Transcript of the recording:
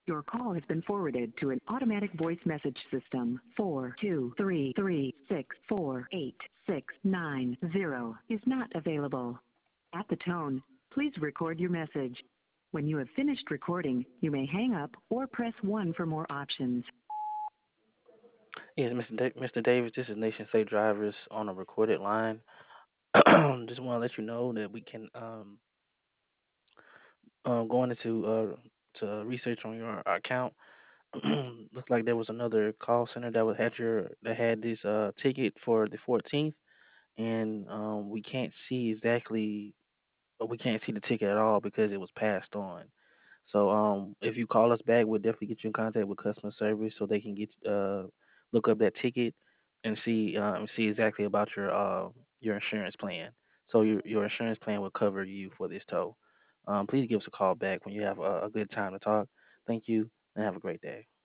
Your call has been forwarded to an automatic voice message system. 42336486690 is not available. At the tone, please record your message. When you have finished recording, you may hang up or press 1 for more options. Yes, Mr. Davis, this is Nation Safe Drivers on a recorded line. Just want to let you know that we can going into to research on your account. Looks like there was another call center that had this ticket for the 14th, and we can't see exactly, but we can't see the ticket at all because it was passed on. So if you call us back, we'll definitely get you in contact with customer service so they can get look up that ticket and see exactly about your insurance plan. So your insurance plan will cover you for this tow. Please give us a call back when you have a good time to talk. Thank you and have a great day.